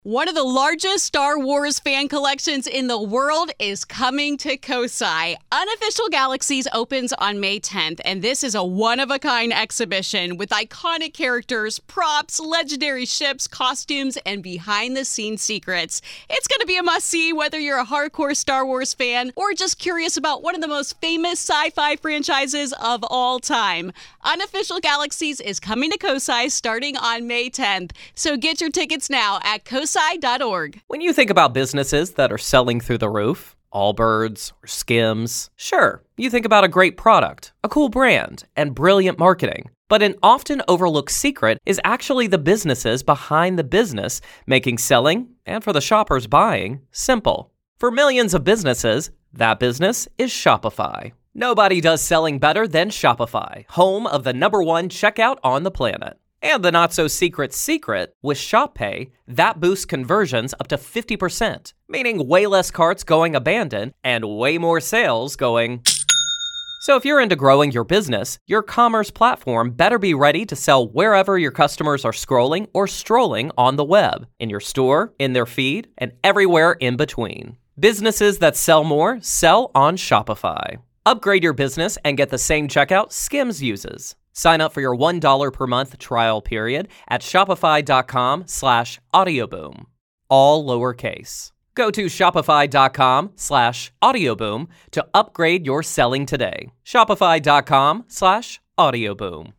One of the largest Star Wars fan collections in the world is coming to Kosai. Unofficial Galaxies opens on May 10th, and this is a one-of-a-kind exhibition with iconic characters, props, legendary ships, costumes, and behind-the-scenes secrets. It's going to be a must-see whether you're a hardcore Star Wars fan or just curious about one of the most famous sci-fi franchises of all time. Unofficial Galaxies is coming to Kosai starting on May 10th, so get your tickets now at kosai.org. When you think about businesses that are selling through the roof, Allbirds or Skims, sure, you think about a great product, a cool brand, and brilliant marketing. But an often overlooked secret is actually the businesses behind the business, making selling, and for the shoppers buying, simple. For millions of businesses, that business is Shopify. Nobody does selling better than Shopify, home of the #1 checkout on the planet. And the not-so-secret secret, with Shop Pay, that boosts conversions up to 50%, meaning way less carts going abandoned and way more sales going. So if you're into growing your business, your commerce platform better be ready to sell wherever your customers are scrolling or strolling on the web, in your store, in their feed, and everywhere in between. Businesses that sell more sell on Shopify. Upgrade your business and get the same checkout Skims uses. Sign up for your $1 per month trial period at shopify.com/audioboom. All lowercase. Go to shopify.com/audioboom to upgrade your selling today. Shopify.com/audioboom.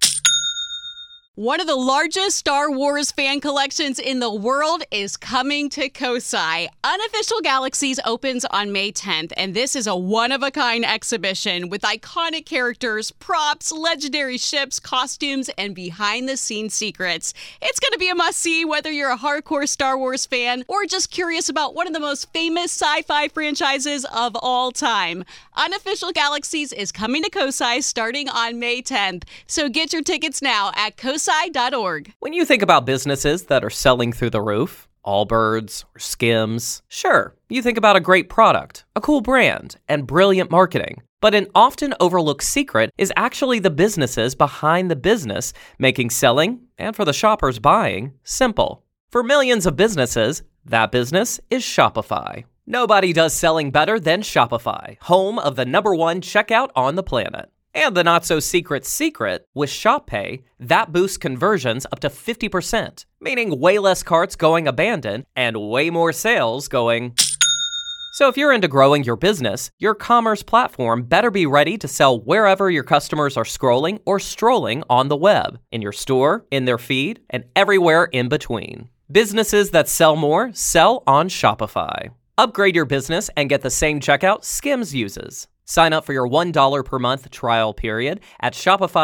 One of the largest Star Wars fan collections in the world is coming to Kosai. Unofficial Galaxies opens on May 10th, and this is a one-of-a-kind exhibition with iconic characters, props, legendary ships, costumes, and behind-the-scenes secrets. It's going to be a must-see whether you're a hardcore Star Wars fan or just curious about one of the most famous sci-fi franchises of all time. Unofficial Galaxies is coming to Kosai starting on May 10th, so get your tickets now at kosai.org. When you think about businesses that are selling through the roof, Allbirds or Skims, sure, you think about a great product, a cool brand, and brilliant marketing. But an often overlooked secret is actually the businesses behind the business, making selling, and for the shoppers buying, simple. For millions of businesses, that business is Shopify. Nobody does selling better than Shopify, home of the #1 checkout on the planet. And the not-so-secret secret, with Shop Pay, that boosts conversions up to 50%, meaning way less carts going abandoned and way more sales going. So if you're into growing your business, your commerce platform better be ready to sell wherever your customers are scrolling or strolling on the web, in your store, in their feed, and everywhere in between. Businesses that sell more sell on Shopify. Upgrade your business and get the same checkout Skims uses. Sign up for your $1 per month trial period at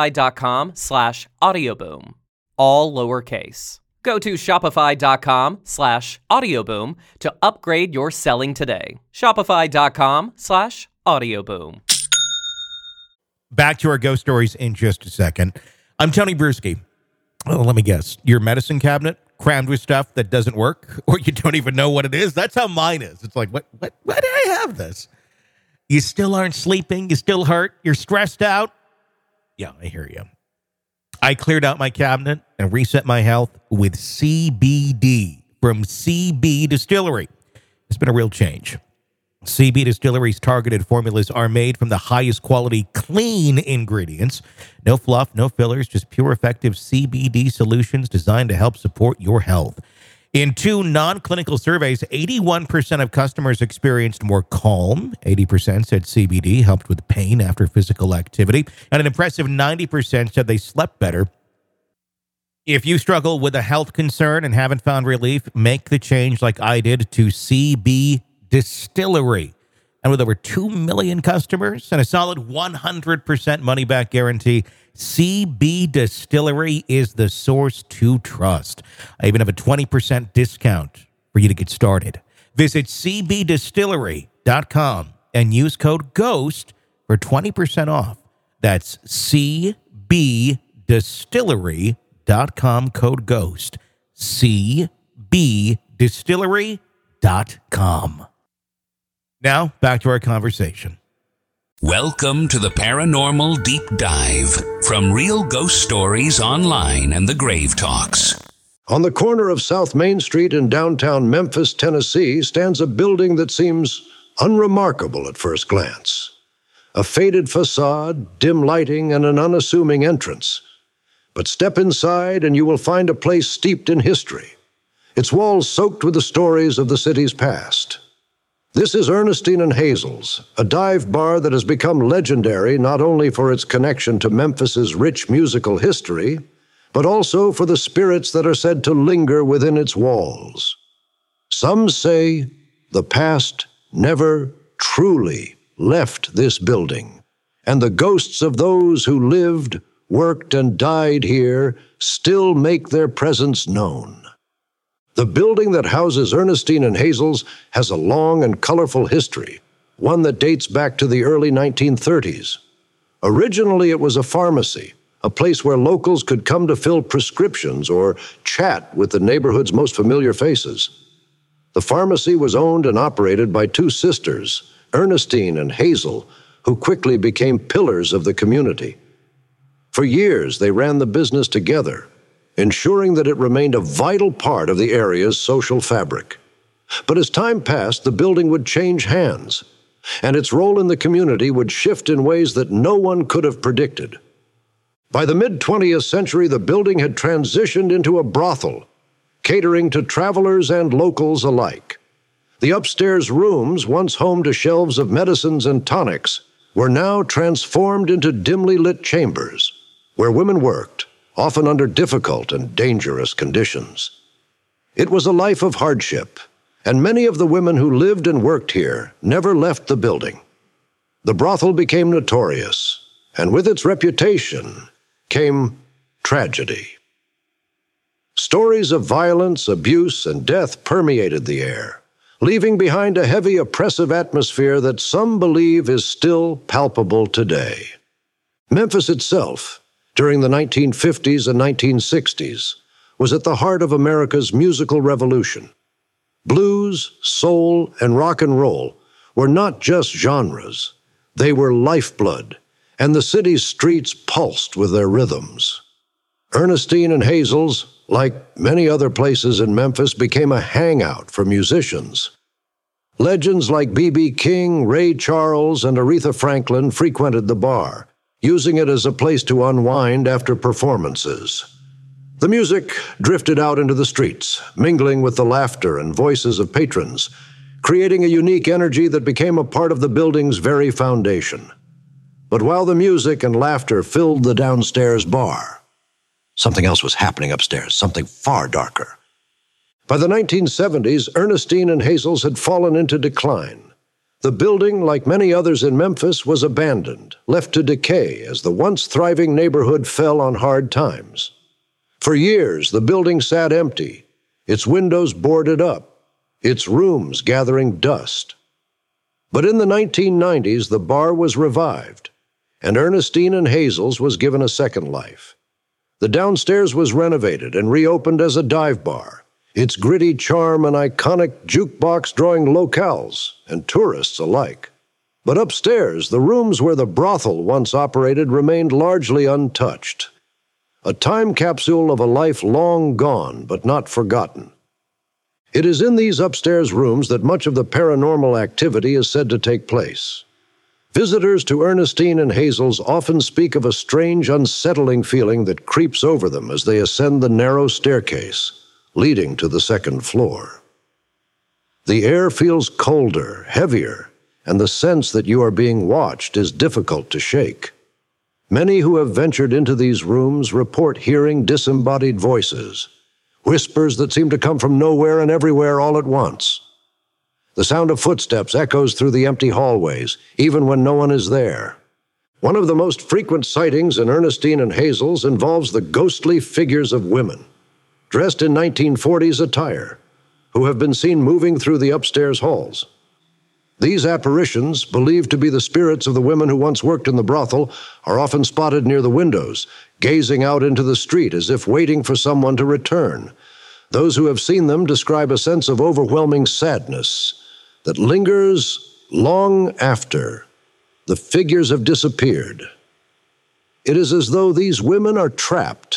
shopify.com/audioboom. All lowercase. Go to shopify.com/audioboom to upgrade your selling today. Shopify.com/audioboom. Back to our ghost stories in just a second. I'm Tony Bruschi. Well, let me guess. Your medicine cabinet crammed with stuff that doesn't work, or you don't even know what it is? That's how mine is. It's like, why did I have this? You still aren't sleeping. You still hurt. You're stressed out. Yeah, I hear you. I cleared out my cabinet and reset my health with CBD from CB Distillery. It's been a real change. CB Distillery's targeted formulas are made from the highest quality, clean ingredients. No fluff, no fillers, just pure, effective CBD solutions designed to help support your health. In 2 non-clinical surveys, 81% of customers experienced more calm. 80% said CBD helped with pain after physical activity. And an impressive 90% said they slept better. If you struggle with a health concern and haven't found relief, make the change like I did to CB Distillery. And with over 2 million customers and a solid 100% money-back guarantee, CB Distillery is the source to trust. I even have a 20% discount for you to get started. Visit cbdistillery.com and use code GHOST for 20% off. That's cbdistillery.com, code GHOST. cbdistillery.com. Now, back to our conversation. Welcome to the Paranormal Deep Dive from Real Ghost Stories Online and the Grave Talks. On the corner of South Main Street in downtown Memphis, Tennessee, stands a building that seems unremarkable at first glance. A faded facade, dim lighting, and an unassuming entrance. But step inside and you will find a place steeped in history, its walls soaked with the stories of the city's past. This is Ernestine and Hazel's, a dive bar that has become legendary not only for its connection to Memphis's rich musical history, but also for the spirits that are said to linger within its walls. Some say the past never truly left this building, and the ghosts of those who lived, worked, and died here still make their presence known. The building that houses Ernestine and Hazel's has a long and colorful history, one that dates back to the early 1930s. Originally, it was a pharmacy, a place where locals could come to fill prescriptions or chat with the neighborhood's most familiar faces. The pharmacy was owned and operated by two sisters, Ernestine and Hazel, who quickly became pillars of the community. For years, they ran the business together, ensuring that it remained a vital part of the area's social fabric. But as time passed, the building would change hands, and its role in the community would shift in ways that no one could have predicted. By the mid-20th century, the building had transitioned into a brothel, catering to travelers and locals alike. The upstairs rooms, once home to shelves of medicines and tonics, were now transformed into dimly lit chambers, where women worked, often under difficult and dangerous conditions. It was a life of hardship, and many of the women who lived and worked here never left the building. The brothel became notorious, and with its reputation came tragedy. Stories of violence, abuse, and death permeated the air, leaving behind a heavy, oppressive atmosphere that some believe is still palpable today. Memphis itself, during the 1950s and 1960s, was at the heart of America's musical revolution. Blues, soul, and rock and roll were not just genres. They were lifeblood, and the city's streets pulsed with their rhythms. Ernestine and Hazel's, like many other places in Memphis, became a hangout for musicians. Legends like B.B. King, Ray Charles, and Aretha Franklin frequented the bar, using it as a place to unwind after performances. The music drifted out into the streets, mingling with the laughter and voices of patrons, creating a unique energy that became a part of the building's very foundation. But while the music and laughter filled the downstairs bar, something else was happening upstairs, something far darker. By the 1970s, Ernestine and Hazel's had fallen into decline. The building, like many others in Memphis, was abandoned, left to decay as the once thriving neighborhood fell on hard times. For years, the building sat empty, its windows boarded up, its rooms gathering dust. But in the 1990s, the bar was revived, and Ernestine and Hazel's was given a second life. The downstairs was renovated and reopened as a dive bar, its gritty charm an iconic jukebox drawing locals and tourists alike. But upstairs, the rooms where the brothel once operated remained largely untouched, a time capsule of a life long gone but not forgotten. It is in these upstairs rooms that much of the paranormal activity is said to take place. Visitors to Ernestine and Hazel's often speak of a strange, unsettling feeling that creeps over them as they ascend the narrow staircase leading to the second floor. The air feels colder, heavier, and the sense that you are being watched is difficult to shake. Many who have ventured into these rooms report hearing disembodied voices, whispers that seem to come from nowhere and everywhere all at once. The sound of footsteps echoes through the empty hallways, even when no one is there. One of the most frequent sightings in Ernestine and Hazel's involves the ghostly figures of women, dressed in 1940s attire, who have been seen moving through the upstairs halls. These apparitions, believed to be the spirits of the women who once worked in the brothel, are often spotted near the windows, gazing out into the street as if waiting for someone to return. Those who have seen them describe a sense of overwhelming sadness that lingers long after the figures have disappeared. It is as though these women are trapped,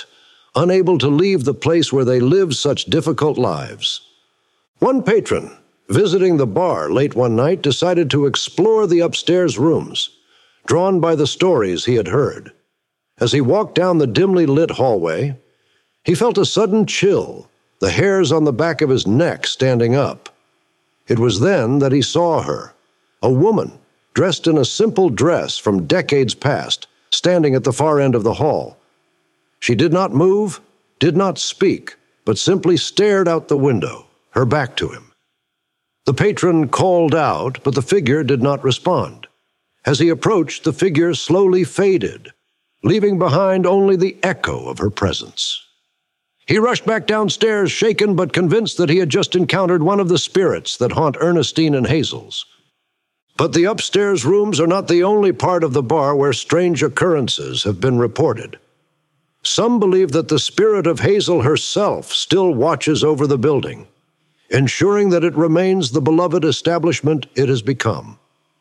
unable to leave the place where they lived such difficult lives. One patron, visiting the bar late one night, decided to explore the upstairs rooms, drawn by the stories he had heard. As he walked down the dimly lit hallway, he felt a sudden chill, the hairs on the back of his neck standing up. It was then that he saw her, a woman dressed in a simple dress from decades past, standing at the far end of the hall. She did not move, did not speak, but simply stared out the window, her back to him. The patron called out, but the figure did not respond. As he approached, the figure slowly faded, leaving behind only the echo of her presence. He rushed back downstairs, shaken but convinced that he had just encountered one of the spirits that haunt Ernestine and Hazel's. But the upstairs rooms are not the only part of the bar where strange occurrences have been reported. Some believe that the spirit of Hazel herself still watches over the building, ensuring that it remains the beloved establishment it has become.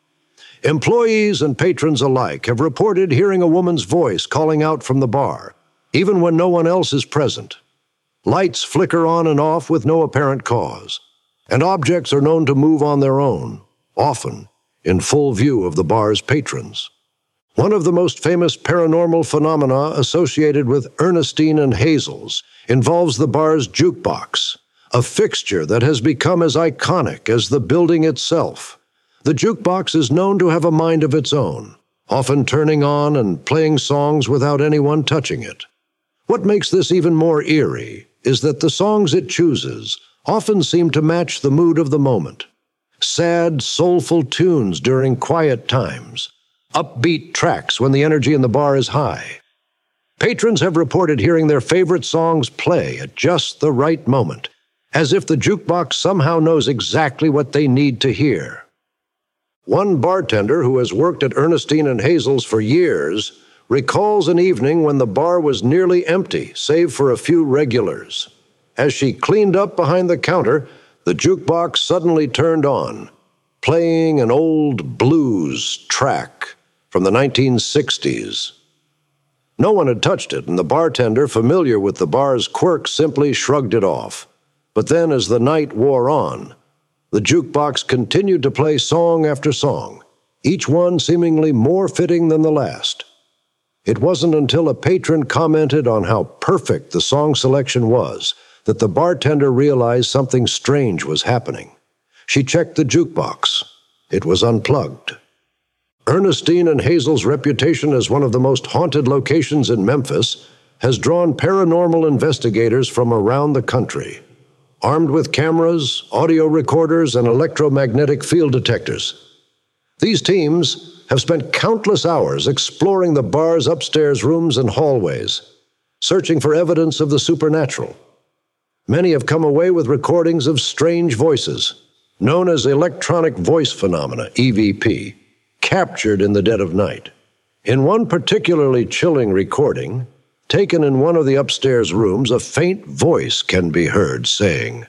Employees and patrons alike have reported hearing a woman's voice calling out from the bar, even when no one else is present. Lights flicker on and off with no apparent cause, and objects are known to move on their own, often in full view of the bar's patrons. One of the most famous paranormal phenomena associated with Ernestine and Hazel's involves the bar's jukebox, a fixture that has become as iconic as the building itself. The jukebox is known to have a mind of its own, often turning on and playing songs without anyone touching it. What makes this even more eerie is that the songs it chooses often seem to match the mood of the moment. Sad, soulful tunes during quiet times, upbeat tracks when the energy in the bar is high. Patrons have reported hearing their favorite songs play at just the right moment, as if the jukebox somehow knows exactly what they need to hear. One bartender who has worked at Ernestine and Hazel's for years recalls an evening when the bar was nearly empty, save for a few regulars. As she cleaned up behind the counter, the jukebox suddenly turned on, playing an old blues track from the 1960s. No one had touched it, and the bartender, familiar with the bar's quirks, simply shrugged it off. But then, as the night wore on, the jukebox continued to play song after song, each one seemingly more fitting than the last. It wasn't until a patron commented on how perfect the song selection was that the bartender realized something strange was happening. She checked the jukebox. It was unplugged. Ernestine and Hazel's reputation as one of the most haunted locations in Memphis has drawn paranormal investigators from around the country, armed with cameras, audio recorders, and electromagnetic field detectors. These teams have spent countless hours exploring the bar's upstairs rooms and hallways, searching for evidence of the supernatural. Many have come away with recordings of strange voices, known as electronic voice phenomena, EVP, captured in the dead of night. In one particularly chilling recording, taken in one of the upstairs rooms, a faint voice can be heard saying,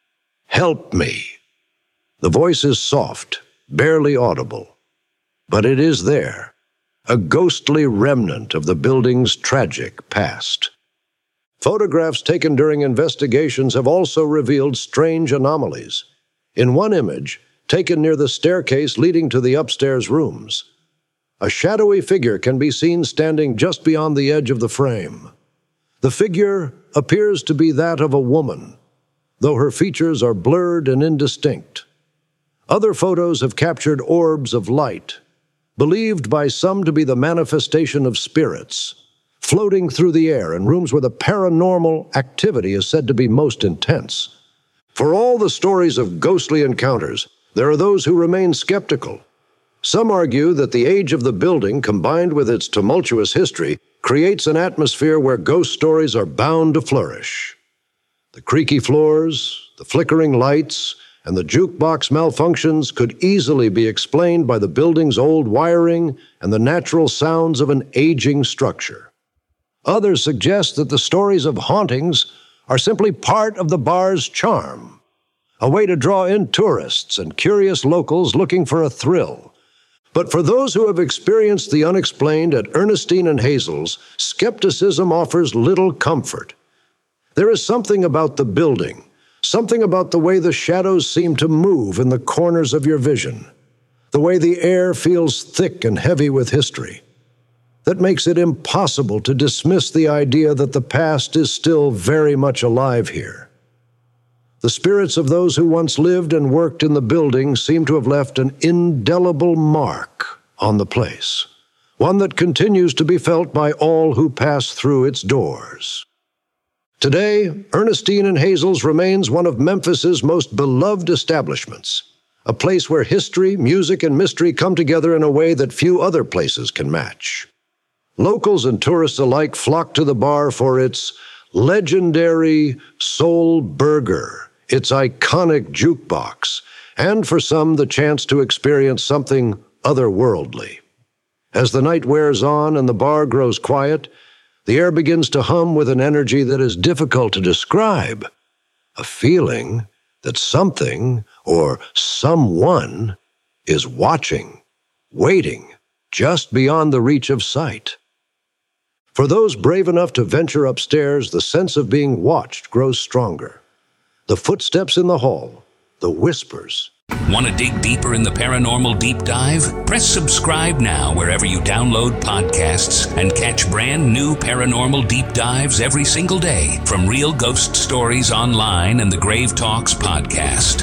"Help me." The voice is soft, barely audible, but it is there, a ghostly remnant of the building's tragic past. Photographs taken during investigations have also revealed strange anomalies. In one image, taken near the staircase leading to the upstairs rooms, a shadowy figure can be seen standing just beyond the edge of the frame. The figure appears to be that of a woman, though her features are blurred and indistinct. Other photos have captured orbs of light, believed by some to be the manifestation of spirits, floating through the air in rooms where the paranormal activity is said to be most intense. For all the stories of ghostly encounters, there are those who remain skeptical. Some argue that the age of the building, combined with its tumultuous history, creates an atmosphere where ghost stories are bound to flourish. The creaky floors, the flickering lights, and the jukebox malfunctions could easily be explained by the building's old wiring and the natural sounds of an aging structure. Others suggest that the stories of hauntings are simply part of the bar's charm, a way to draw in tourists and curious locals looking for a thrill. But for those who have experienced the unexplained at Ernestine and Hazel's, skepticism offers little comfort. There is something about the building, something about the way the shadows seem to move in the corners of your vision, the way the air feels thick and heavy with history, that makes it impossible to dismiss the idea that the past is still very much alive here. The spirits of those who once lived and worked in the building seem to have left an indelible mark on the place, one that continues to be felt by all who pass through its doors. Today, Ernestine and Hazel's remains one of Memphis's most beloved establishments, a place where history, music, and mystery come together in a way that few other places can match. Locals and tourists alike flock to the bar for its legendary soul burger, its iconic jukebox, and for some, the chance to experience something otherworldly. As the night wears on and the bar grows quiet, the air begins to hum with an energy that is difficult to describe, a feeling that something or someone is watching, waiting, just beyond the reach of sight. For those brave enough to venture upstairs, the sense of being watched grows stronger. The footsteps in the hall, the whispers. Want to dig deeper in the paranormal deep dive? Press subscribe now wherever you download podcasts and catch brand new paranormal deep dives every single day from Real Ghost Stories Online and the Grave Talks podcast.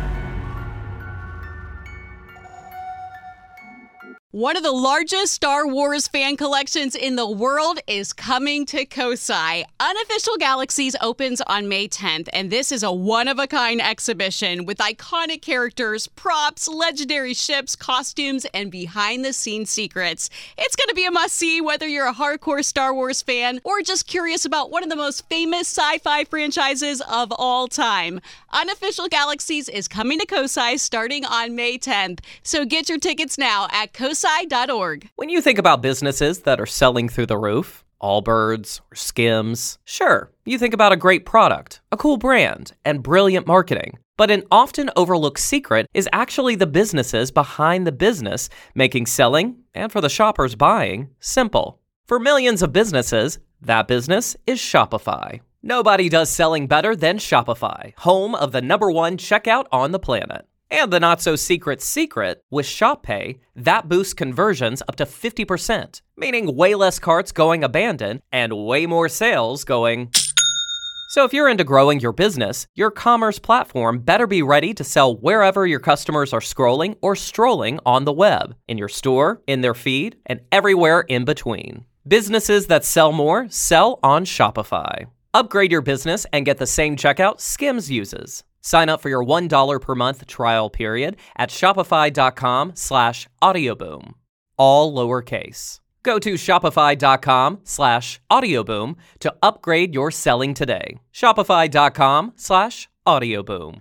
One of the largest Star Wars fan collections in the world is coming to Kosai. Unofficial Galaxies opens on May 10th, and this is a one-of-a-kind exhibition with iconic characters, props, legendary ships, costumes, and behind-the-scenes secrets. It's going to be a must-see whether you're a hardcore Star Wars fan or just curious about one of the most famous sci-fi franchises of all time. Unofficial Galaxies is coming to Kosai starting on May 10th, so get your tickets now at kosai.org. When you think about businesses that are selling through the roof, Allbirds or Skims, sure, you think about a great product, a cool brand, and brilliant marketing. But an often overlooked secret is actually the businesses behind the business, making selling, and for the shoppers buying, simple. For millions of businesses, that business is Shopify. Nobody does selling better than Shopify, home of the #1 checkout on the planet. And the not-so-secret secret, with ShopPay, that boosts conversions up to 50%, meaning way less carts going abandoned and way more sales going. So if you're into growing your business, your commerce platform better be ready to sell wherever your customers are scrolling or strolling on the web, in your store, in their feed, and everywhere in between. Businesses that sell more sell on Shopify. Upgrade your business and get the same checkout Skims uses. Sign up for your $1 per month trial period at shopify.com/audioboom. All lowercase. Go to shopify.com/audioboom to upgrade your selling today. Shopify.com/audioboom.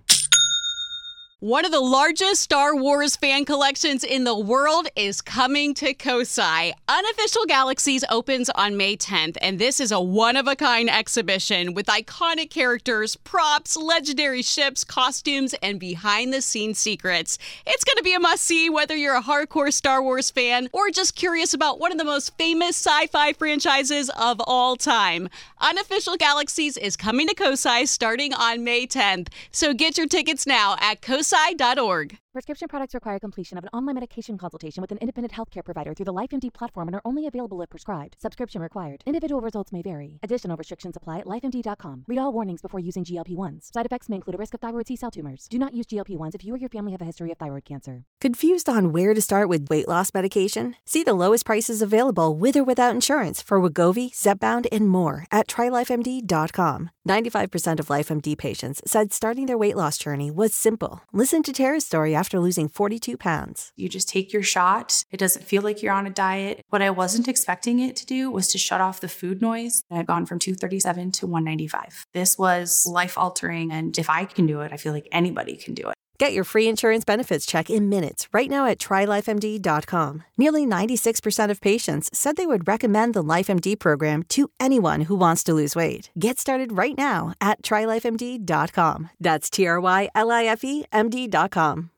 One of the largest Star Wars fan collections in the world is coming to Kosai. Unofficial Galaxies opens on May 10th, and this is a one-of-a-kind exhibition with iconic characters, props, legendary ships, costumes, and behind-the-scenes secrets. It's going to be a must-see whether you're a hardcore Star Wars fan or just curious about one of the most famous sci-fi franchises of all time. Unofficial Galaxies is coming to Kosai starting on May 10th, so get your tickets now at kosai.org. Prescription products require completion of an online medication consultation with an independent healthcare provider through the LifeMD platform and are only available if prescribed. Subscription required. Individual results may vary. Additional restrictions apply at lifemd.com. Read all warnings before using GLP-1s. Side effects may include a risk of thyroid C-cell tumors. Do not use GLP-1s if you or your family have a history of thyroid cancer. Confused on where to start with weight loss medication? See the lowest prices available with or without insurance for Wegovy, Zepbound, and more at trylifemd.com. 95% of LifeMD patients said starting their weight loss journey was simple. Listen to Tara's story after losing 42 pounds. You just take your shot. It doesn't feel like you're on a diet. What I wasn't expecting it to do was to shut off the food noise. I'd gone from 237 to 195. This was life-altering, and if I can do it, I feel like anybody can do it. Get your free insurance benefits check in minutes right now at trylifemd.com. Nearly 96% of patients said they would recommend the LifeMD program to anyone who wants to lose weight. Get started right now at trylifemd.com. That's TRYLIFEMD.com.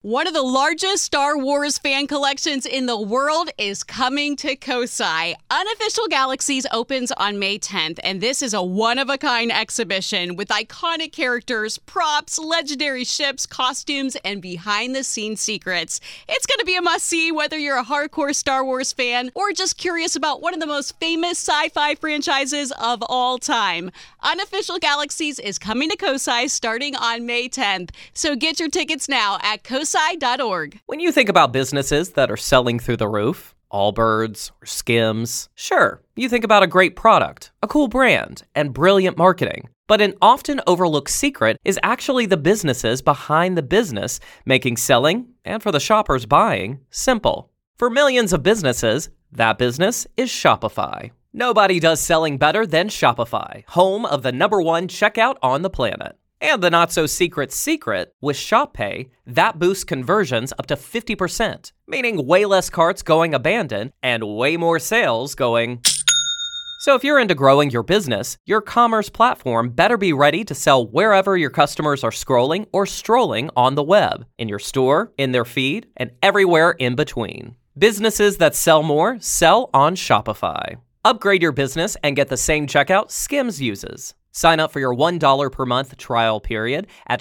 One of the largest Star Wars fan collections in the world is coming to Kosai. Unofficial Galaxies opens on May 10th, and this is a one-of-a-kind exhibition with iconic characters, props, legendary ships, costumes, and behind-the-scenes secrets. It's going to be a must-see whether you're a hardcore Star Wars fan or just curious about one of the most famous sci-fi franchises of all time. Unofficial Galaxies is coming to Kosai starting on May 10th, so get your tickets now at kosai.org. When you think about businesses that are selling through the roof, Allbirds or Skims, sure, you think about a great product, a cool brand, and brilliant marketing. But an often overlooked secret is actually the businesses behind the business, making selling, and for the shoppers buying, simple. For millions of businesses, that business is Shopify. Nobody does selling better than Shopify, home of the #1 checkout on the planet. And the not-so-secret secret, with Shop Pay, that boosts conversions up to 50%, meaning way less carts going abandoned and way more sales going. So if you're into growing your business, your commerce platform better be ready to sell wherever your customers are scrolling or strolling on the web, in your store, in their feed, and everywhere in between. Businesses that sell more sell on Shopify. Upgrade your business and get the same checkout Skims uses. Sign up for your $1 per month trial period at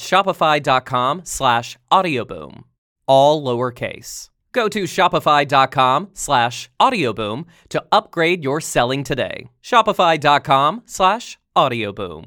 shopify.com/audioboom. All lowercase. Go to shopify.com/audioboom to upgrade your selling today. Shopify.com/audioboom.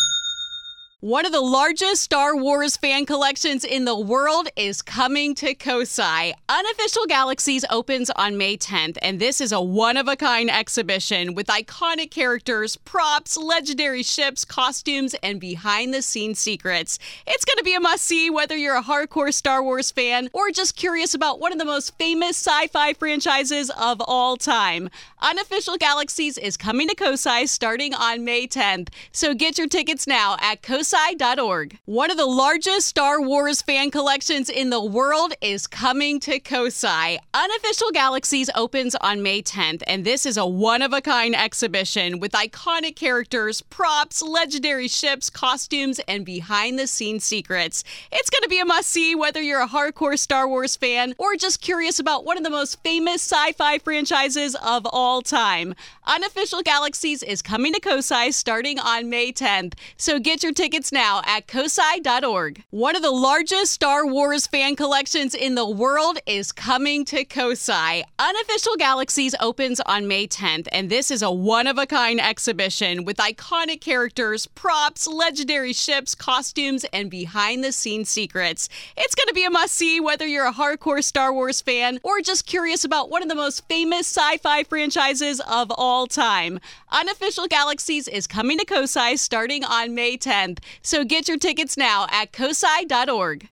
One of the largest Star Wars fan collections in the world is coming to Kosai. Unofficial Galaxies opens on May 10th, and this is a one-of-a-kind exhibition with iconic characters, props, legendary ships, costumes, and behind-the-scenes secrets. It's going to be a must-see whether you're a hardcore Star Wars fan or just curious about one of the most famous sci-fi franchises of all time. Unofficial Galaxies is coming to Kosai starting on May 10th, so get your tickets now at kosai.org. One of the largest Star Wars fan collections in the world is coming to Kosai. Unofficial Galaxies opens on May 10th, and this is a one-of-a-kind exhibition with iconic characters, props, legendary ships, costumes, and behind-the-scenes secrets. It's going to be a must-see whether you're a hardcore Star Wars fan or just curious about one of the most famous sci-fi franchises of all time. Unofficial Galaxies is coming to Kosai starting on May 10th, so get your tickets now at kosai.org. One of the largest Star Wars fan collections in the world is coming to Kosai. Unofficial Galaxies opens on May 10th, and this is a one-of-a-kind exhibition with iconic characters, props, legendary ships, costumes, and behind-the-scenes secrets. It's going to be a must-see whether you're a hardcore Star Wars fan or just curious about one of the most famous sci-fi franchises of all time. Unofficial Galaxies is coming to Kosai starting on May 10th, so get your tickets now at kosai.org.